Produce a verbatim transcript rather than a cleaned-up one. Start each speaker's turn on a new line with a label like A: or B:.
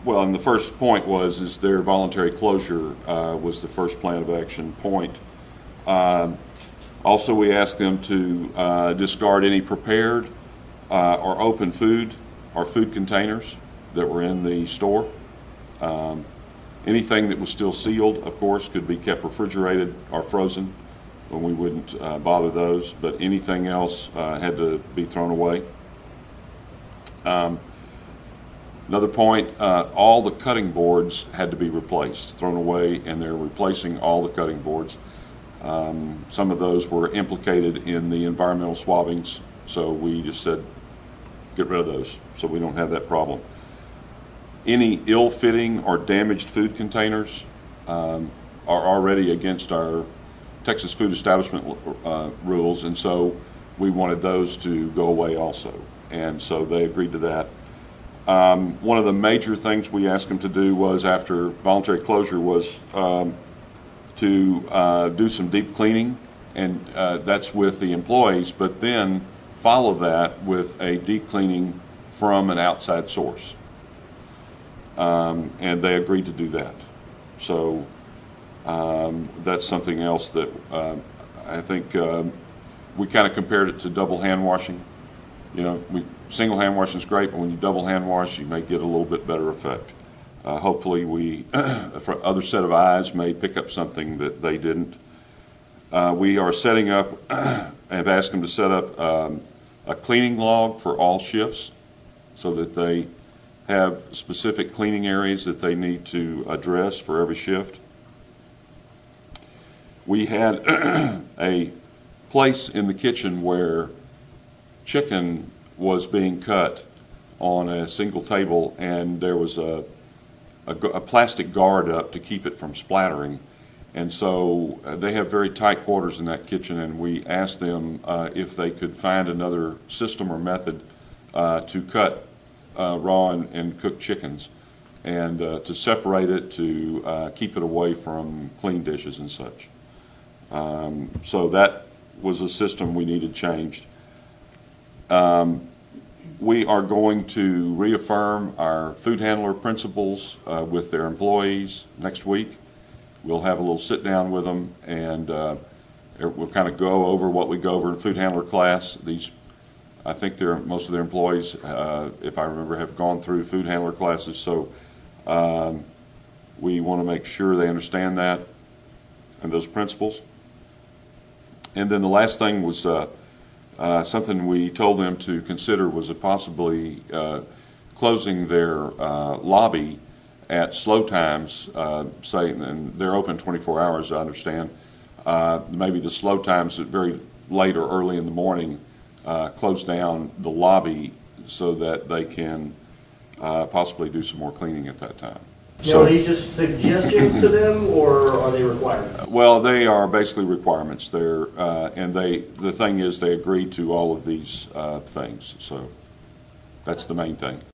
A: Well, and the first point was is their voluntary closure uh, was the first plan of action point. Um, also, we asked them to uh, discard any prepared uh, or open food or food containers that were in the store. Um, anything that was still sealed, of course, could be kept refrigerated or frozen, and we wouldn't uh, bother those, but anything else uh, had to be thrown away. Um, Another point, uh, all the cutting boards had to be replaced, thrown away, and they're replacing all the cutting boards. Um, some of those were implicated in the environmental swabbings, so we just said, get rid of those so we don't have that problem. Any ill-fitting or damaged food containers um, are already against our Texas food establishment uh, rules, and so we wanted those to go away also, and so they agreed to that. Um, one of the major things we asked them to do was, after voluntary closure, was um, to uh, do some deep cleaning, and uh, that's with the employees, but then follow that with a deep cleaning from an outside source. Um, and they agreed to do that. So um, that's something else that uh, I think uh, we kind of compared it to double hand washing. You know, we, single hand washing is great, but when you double hand wash, you may get a little bit better effect. Uh, hopefully we, for other set of eyes, may pick up something that they didn't. Uh, we are setting up, have asked them to set up um, a cleaning log for all shifts so that they have specific cleaning areas that they need to address for every shift. We had a place in the kitchen where chicken was being cut on a single table, and there was a, a, a plastic guard up to keep it from splattering. And so uh, they have very tight quarters in that kitchen, and we asked them uh, if they could find another system or method uh, to cut uh, raw and, and cooked chickens, and uh, to separate it, to uh, keep it away from clean dishes and such. Um, so that was a system we needed changed. Um, we are going to reaffirm our food handler principles uh, with their employees next week. We'll have a little sit down with them, and uh, we'll kind of go over what we go over in food handler class. These, I think they're, most of their employees, uh, if I remember, have gone through food handler classes, so um, we want to make sure they understand that and those principles. And then the last thing was uh, uh, something we told them to consider was a possibly uh, closing their uh, lobby at slow times, uh, say, and they're open twenty-four hours, I understand. Uh, maybe the slow times at very late or early in the morning, uh, close down the lobby so that they can uh, possibly do some more cleaning at that time.
B: Now, so, are these just suggestions to them, or are they requirements?
A: Well, they are basically requirements. They're, uh, and they, the thing is, they agreed to all of these uh, things. So that's the main thing.